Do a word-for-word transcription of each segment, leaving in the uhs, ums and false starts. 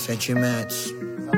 Sentimentos.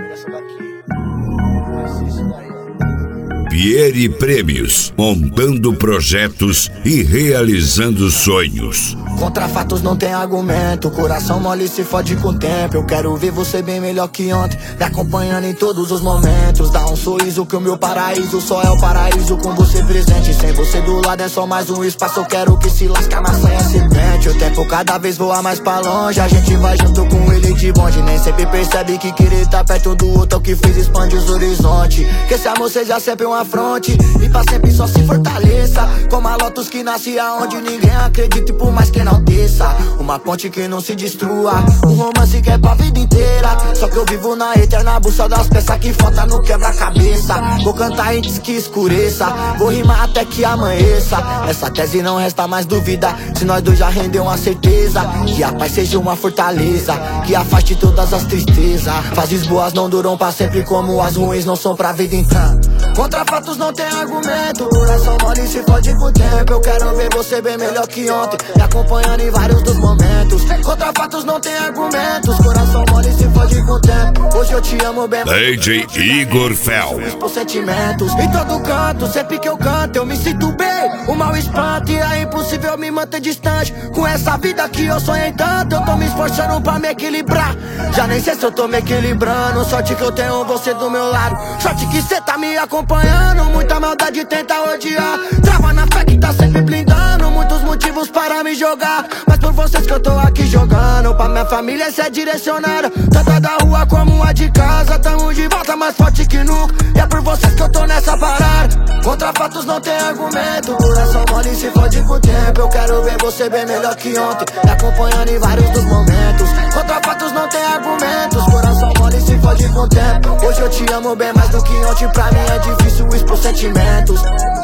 Pieri Prêmios, montando projetos e realizando sonhos. Contra fatos não tem argumento, coração mole se fode com o tempo. Eu quero ver você bem melhor que ontem, me acompanhando em todos os momentos. Dá um sorriso que o meu paraíso só é o paraíso com você presente. Sem você do lado é só mais um espaço, eu quero que se lasque a maçã e a semente. O tempo cada vez voa mais pra longe, a gente vai junto com ele de bonde. Nem sempre percebe que querer tá perto do outro é o que fez expande os horizontes. Que esse amor seja sempre uma fronte e pra sempre só se fortaleça, como a Lotus que nasce aonde ninguém acredita e por mais que não desça. Uma ponte que não se destrua, um romance que é pra vida inteira. Só que eu vivo na eterna busca das peças que falta no quebra-cabeça. Vou cantar antes que escureça, vou rimar até que amanheça. Nessa tese não resta mais dúvida, se nós dois já rendeu uma certeza. Que a paz seja uma fortaleza, que afaste todas as tristezas. Fases boas não duram pra sempre, como as ruins não são pra vida inteira. Contra fatos não tem argumento, coração mole se fode com o tempo. Eu quero ver você bem melhor que ontem, me acompanhando em vários dos momentos. Contra fatos não tem argumentos, coração mole se fode com o tempo. Hoje eu te amo bem, D J Igor Fel. por sentimentos, em todo canto, sempre que eu canto eu me sinto bem. O mal espanta e é impossível me manter distante. Com essa vida que eu sonhei tanto, eu tô me esforçando pra me equilibrar. Já nem sei se eu tô me equilibrando, sorte que eu tenho você do meu lado. Sorte que cê tá me acompanhando, muita maldade tenta odiar. Trava na fé que tá sempre blindando, muitos motivos para me jogar. Mas por vocês que eu tô aqui jogando, pra minha família ser direcionada. Tanto a da rua como a de casa, tamo de volta mais forte que nunca. E é por vocês que eu tô nessa parada. Contra fatos não tem argumento, coração mole se fode com o tempo. Eu quero ver você bem melhor que ontem, me acompanhando em vários dos momentos. Contra fatos não tem argumentos, coração mole se fode com o tempo. Hoje eu te amo bem mais do que ontem, pra mim é difícil expor sentimentos.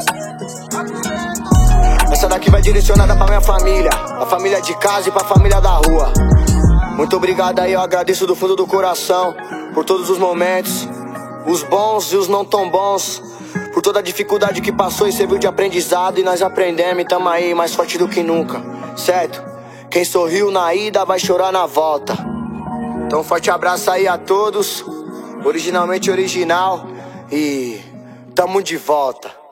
Essa daqui vai direcionada pra minha família, a família de casa e pra família da rua. Muito obrigado aí, eu agradeço do fundo do coração por todos os momentos, os bons e os não tão bons, por toda a dificuldade que passou e serviu de aprendizado. E nós aprendemos e tamo aí mais forte do que nunca, certo? Quem sorriu na ida vai chorar na volta. Então um forte abraço aí a todos, originalmente original, e tamo de volta.